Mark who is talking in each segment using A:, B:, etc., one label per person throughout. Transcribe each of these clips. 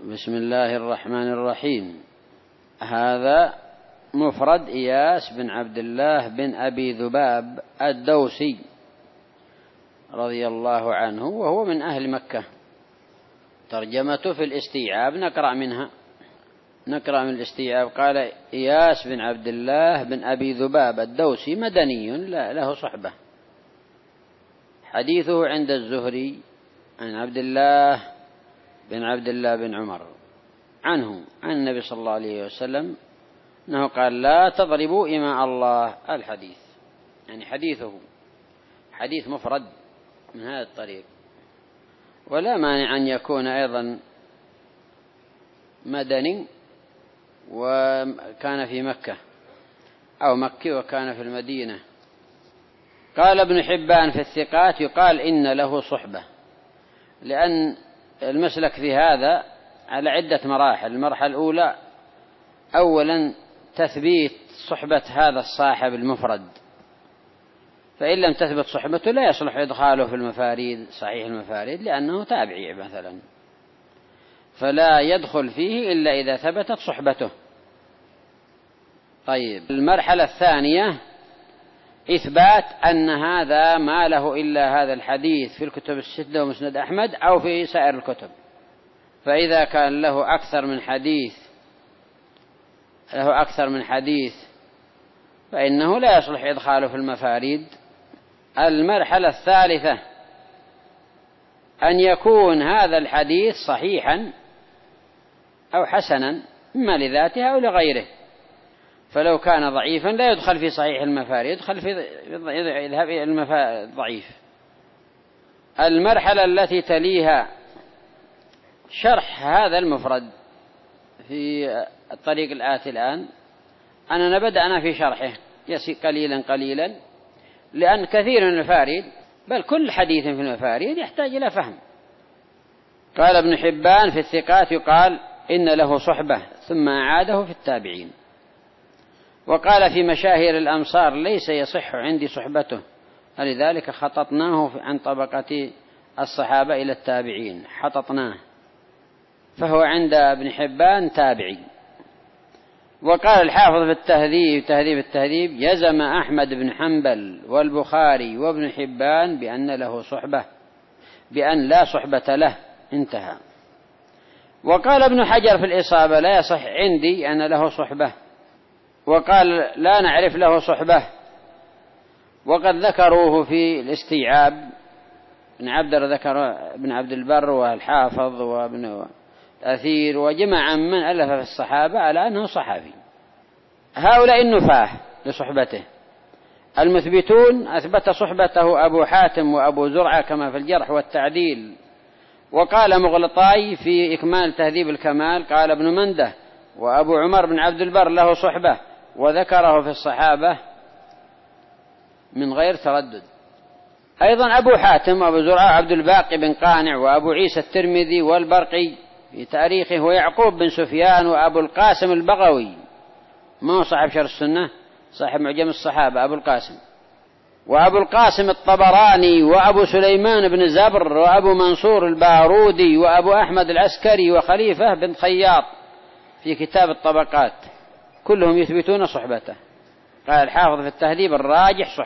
A: بسم الله الرحمن الرحيم. هذا مفرد إياس بن عبد الله بن أبي ذباب الدوسي رضي الله عنه، وهو من أهل مكة. ترجمته في الاستيعاب نقرأ من الاستيعاب. قال: إياس بن عبد الله بن أبي ذباب الدوسي مدني له صحبة. حديثه عند الزهري عن عبد الله بن عمر عنه عن النبي صلى الله عليه وسلم أنه قال: لا تضربوا إماء الله. الحديث يعني حديثه حديث مفرد من هذا الطريق، ولا مانع أن يكون أيضا مدني وكان في مكة، أو مكي وكان في المدينة. قال ابن حبان في الثقات: يقال إن له صحبة، لأن المسلك في هذا على عدة مراحل. المرحلة الأولى أولا تثبيت صحبة هذا الصاحب المفرد، فإن لم تثبت صحبته لا يصلح إدخاله في المفاريد صحيح المفاريد، لأنه تابعي مثلا، فلا يدخل فيه إلا إذا ثبتت صحبته. طيب، المرحلة الثانية إثبات أن هذا ما له إلا هذا الحديث في الكتب الستة ومسند أحمد أو في سائر الكتب. فإذا كان له أكثر من حديث فإنه لا يصلح إدخاله في المفاريد. المرحلة الثالثة أن يكون هذا الحديث صحيحا أو حسنا، إما لذاته أو لغيره. فلو كان ضعيفا لا يدخل في صحيح المفاريد، يدخل في يذهب إلى الضعيف. المرحلة التي تليها شرح هذا المفرد في الطريق الآتي الآن. أننا بدأنا في شرحه قليلا، لأن كثير من المفاريد، بل كل حديث في المفاريد يحتاج إلى فهم. قال ابن حبان في الثقات: يقال إن له صحبة، ثم أعاده في التابعين. وقال في مشاهير الأمصار: ليس يصح عندي صحبته، لذلك خططناه عن طبقة الصحابة إلى التابعين، حططناه، فهو عند ابن حبان تابعي. وقال الحافظ في تهذيب التهذيب: يزم أحمد بن حنبل والبخاري وابن حبان بأن لا صحبة له. انتهى. وقال ابن حجر في الإصابة: لا يصح عندي أن له صحبة. وقال: لا نعرف له صحبة. وقد ذكروه في الاستيعاب، ذكر ابن عبد البر والحافظ وابن أثير وجمع من ألف في الصحابة على أنه صحابي. هؤلاء النفاه لصحبته. المثبتون أثبت صحبته أبو حاتم وأبو زرعة كما في الجرح والتعديل. وقال مغلطاي في إكمال تهذيب الكمال، قال ابن منده وأبو عمر بن عبد البر له صحبة، وذكره في الصحابة من غير تردد. أيضا أبو حاتم وأبو زرعة عبد الباقي بن قانع وأبو عيسى الترمذي والبرقي في تاريخه، ويعقوب بن سفيان وأبو القاسم البغوي، ما هو صاحب شرح السنة، صاحب معجم الصحابة أبو القاسم، وأبو القاسم الطبراني وأبو سليمان بن زبر وأبو منصور البارودي وأبو أحمد العسكري وخليفة بن خياط في كتاب الطبقات، كلهم يثبتون صحبته. قال الحافظ في التهذيب: الراجح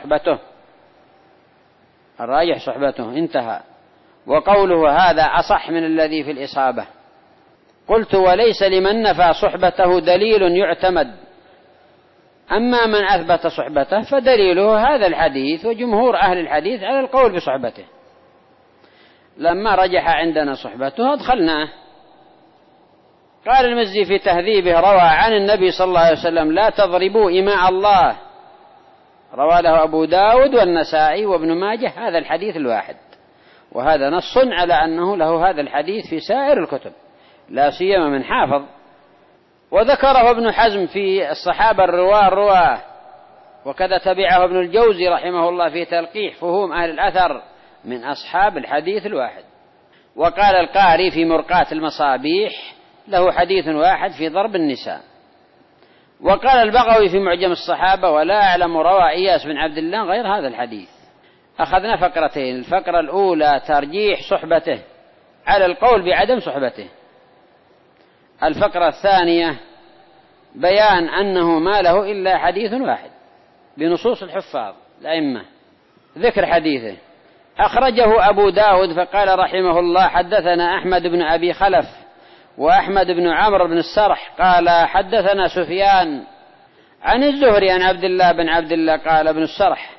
A: صحبته. انتهى. وقوله هذا أصح من الذي في الإصابة. قلت: وليس لمن نفى صحبته دليل يعتمد، أما من أثبت صحبته فدليله هذا الحديث، وجمهور أهل الحديث على القول بصحبته. لما رجح عندنا صحبته أدخلناه. قال المزي في تهذيبه: روى عن النبي صلى الله عليه وسلم: لا تضربوا إماء الله. روى له أبو داود والنسائي وابن ماجه هذا الحديث الواحد، وهذا نص على أنه له هذا الحديث في سائر الكتب، لا سيما من حافظ. وذكره ابن حزم في الصحابة الرواه، وكذا تبعه ابن الجوزي رحمه الله في تلقيح فهوم أهل الأثر من أصحاب الحديث الواحد. وقال القاري في مرقاة المصابيح: له حديث واحد في ضرب النساء. وقال البغوي في معجم الصحابة: ولا أعلم روى إياس بن عبد الله غير هذا الحديث. أخذنا فقرتين. الفقرة الأولى ترجيح صحبته على القول بعدم صحبته، الفقرة الثانية بيان أنه ما له إلا حديث واحد بنصوص الحفاظ الأئمة، ذكر حديثه. أخرجه أبو داود فقال رحمه الله: حدثنا أحمد بن أبي خلف وأحمد بن عمرو بن السرح قال حدثنا سفيان عن الزهري عن عبد الله بن عبد الله قال ابن السرح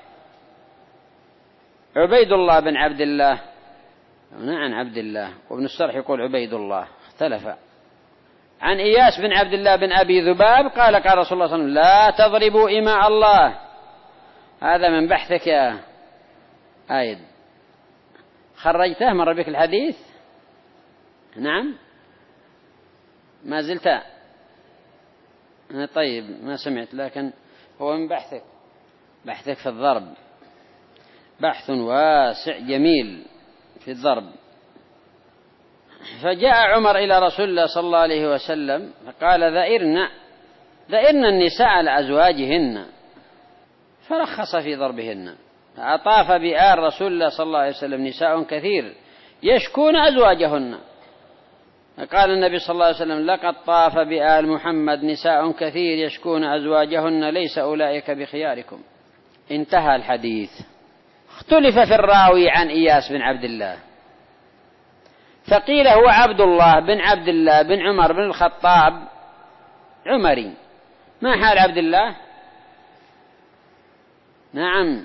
A: عبيد الله بن عبد الله، عن عبد الله، وابن السرح يقول عبيد الله، اختلف. عن إياس بن عبد الله بن أبي ذباب قال قال رسول الله صلى الله عليه وسلم: لا تضربوا إماء الله. هذا من بحثك يا آيد، خرجته مر بك الحديث؟ نعم، ما زلت؟ طيب ما سمعت، لكن هو من بحثك في الضرب، بحث واسع جميل في الضرب. فجاء عمر إلى رسول الله صلى الله عليه وسلم فقال: ذئرن النساء على أزواجهن، فرخص في ضربهن. فأطاف بآل رسول الله صلى الله عليه وسلم نساء كثير يشكون أزواجهن، فقال النبي صلى الله عليه وسلم: لقد طاف بآل محمد نساء كثير يشكون أزواجهن، ليس أولئك بخياركم. انتهى الحديث. اختلف في الراوي عن إياس بن عبد الله، فقيل هو عبد الله بن عبد الله بن عمر بن الخطاب عمري. ما حال عبد الله؟ نعم،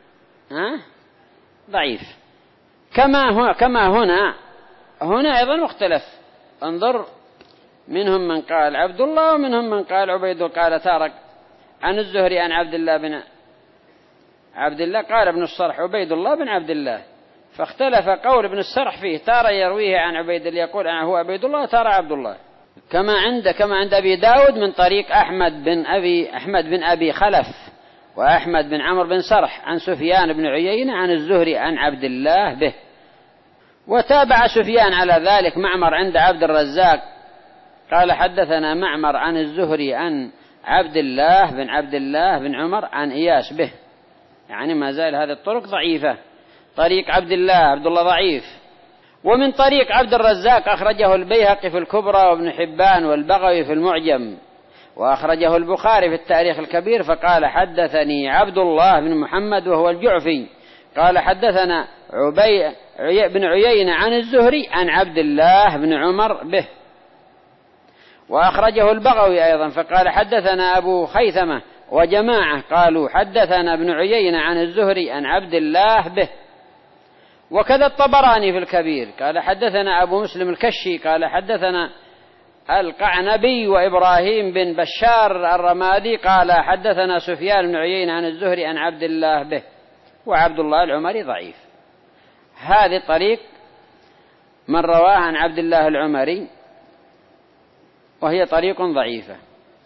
A: ضعيف. كما هنا أيضا مختلف. انظر، منهم من قال عبد الله ومنهم من قال عبيد. قال تارك عن الزهري عن عبد الله بن عبد الله قال ابن الصرح عبيد الله بن عبد الله، فاختلف قول ابن السرح فيه، تارى يرويه عن عبيد الله يقول هو عبيد الله، تارى عبد الله، كما عند أبي داود من طريق أحمد بن أبي خلف وأحمد بن عمرو بن سرح عن سفيان بن عيينة عن الزهري عن عبد الله به. وتابع سفيان على ذلك معمر عند عبد الرزاق قال حدثنا معمر عن الزهري عن عبد الله بن عمر عن إياس به، يعني ما زال هذه الطرق ضعيفة. طريق عبد الله ضعيف. ومن طريق عبد الرزاق أخرجه البيهقي في الكبرى وابن حبان والبغوي في المعجم، وأخرجه البخاري في التاريخ الكبير فقال حدثني عبد الله بن محمد وهو الجعفي قال حدثنا بن عيينة عن الزهري عن عبد الله بن عمر به. وأخرجه البغوي أيضا فقال حدثنا أبو خيثمة وجماعة قالوا حدثنا ابن عيينة عن الزهري عن عبد الله به. وكذا الطبراني في الكبير قال حدثنا أبو مسلم الكشي قال حدثنا القعنبي وإبراهيم بن بشار الرمادي قال حدثنا سفيان بن عيينة عن الزهري عن عبد الله به. وعبد الله العمري ضعيف. هذه طريق من رواه عن عبد الله العمري، وهي طريق ضعيفة.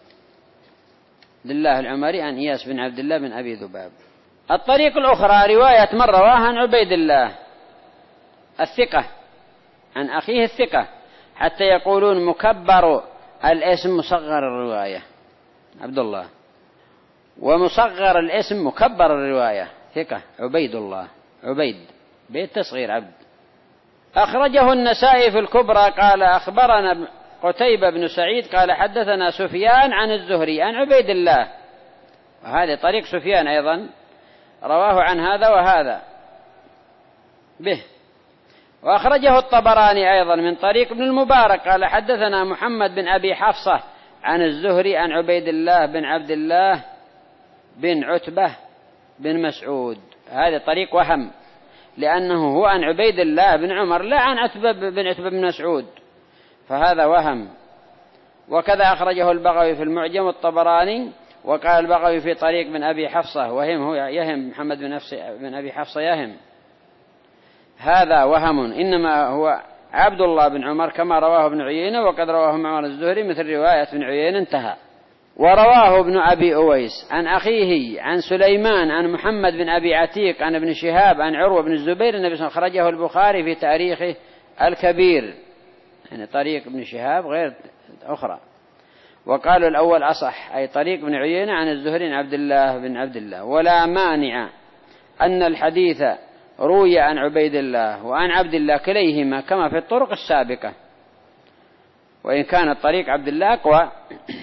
A: لله العمري عن إياس بن عبد الله بن أبي ذباب. الطريق الأخرى رواية من رواه عن عبيد الله الثقة عن أخيه الثقة، حتى يقولون مكبر الاسم مصغر الرواية عبد الله، ومصغر الاسم مكبر الرواية ثقة عبيد الله، عبيد بيت تصغير عبد. أخرجه النسائي في الكبرى قال أخبرنا قتيبة بن سعيد قال حدثنا سفيان عن الزهري عن عبيد الله، وهذا طريق سفيان أيضا رواه عن هذا وهذا به. وأخرجه الطبراني أيضا من طريق ابن المبارك قال حدثنا محمد بن أبي حفصة عن الزهري عن عبيد الله بن عبد الله بن عتبة بن مسعود. هذا طريق وهم، لأنه هو عن عبيد الله بن عمر لا عن عتبة بن مسعود، فهذا وهم. وكذا أخرجه البغوي في المعجم والطبراني، وقال البغوي في طريق من أبي حفصة وهم هو يهم محمد بن أبي حفصة يهم، هذا وهم، إنما هو عبد الله بن عمر كما رواه ابن عيينة، وقد رواه معمر الزهري مثل رواية ابن عيينة انتهى. ورواه ابن أبي أويس عن أخيه عن سليمان عن محمد بن أبي عتيق عن ابن شهاب عن عروة بن الزبير النبي صلى الله عليه وسلم، خرجه البخاري في تاريخه الكبير، يعني طريق ابن شهاب غير أخرى. وقالوا الأول أصح، أي طريق ابن عيينة عن الزهري عن عبد الله بن عبد الله. ولا مانع أن الحديث روي عن عبيد الله وعن عبد الله كليهما كما في الطرق السابقة. وإن كان طريق عبد الله أقوى.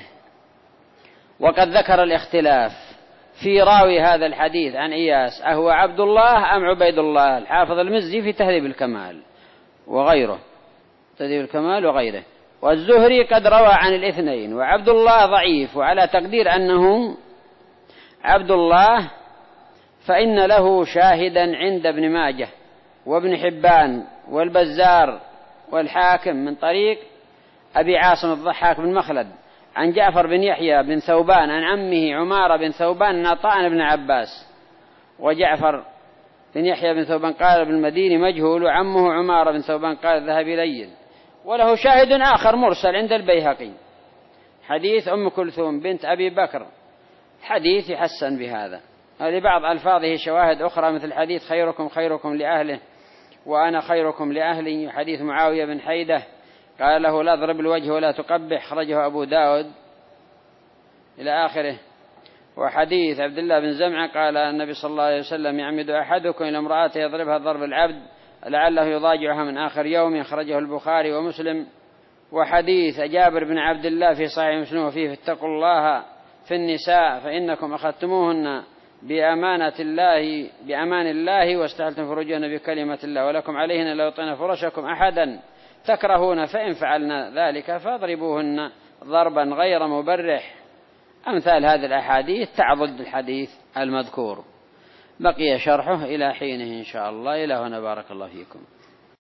A: وقد ذكر الاختلاف في راوي هذا الحديث عن إياس أهو عبد الله أم عبيد الله، الحافظ المزي في تهذيب الكمال وغيره، تهذيب الكمال وغيره. والزهري قد روى عن الاثنين، وعبد الله ضعيف، وعلى تقدير أنه عبد الله فإن له شاهدا عند ابن ماجه وابن حبان والبزار والحاكم من طريق أبي عاصم الضحاك بن مخلد عن جعفر بن يحيى بن ثوبان عن عمه عمارة بن ثوبان عن عطاء بن عباس. وجعفر بن يحيى بن ثوبان قال بالمديني مجهول، وعمه عمارة بن ثوبان قال الذهبي لين. وله شاهد آخر مرسل عند البيهقي حديث أم كلثوم بنت أبي بكر، حديث يحسن بهذا. لبعض ألفاظه شواهد أخرى مثل حديث خيركم خيركم لأهله وأنا خيركم لأهلي، حديث معاوية بن حيدة قال له لا اضرب الوجه ولا تقبح، خرجه أبو داود إلى آخره. وحديث عبد الله بن زمعة قال النبي صلى الله عليه وسلم يعمد أحدكم إلى امرأته يضربها ضرب العبد لعله يضاجعها من آخر يوم، خرجه البخاري ومسلم. وحديث جابر بن عبد الله في صحيح مسلم وفيه اتقوا الله في النساء فإنكم أخذتموهن بأمان الله واستحلتم فروجهن بكلمة الله، ولكم عليهن لو يطعن فرشكم أحدا تكرهون، فإن فعلنا ذلك فاضربوهن ضربا غير مبرح. أمثال هذه الأحاديث تعضد الحديث المذكور. بقي شرحه إلى حينه إن شاء الله. إلى هنا بارك الله فيكم.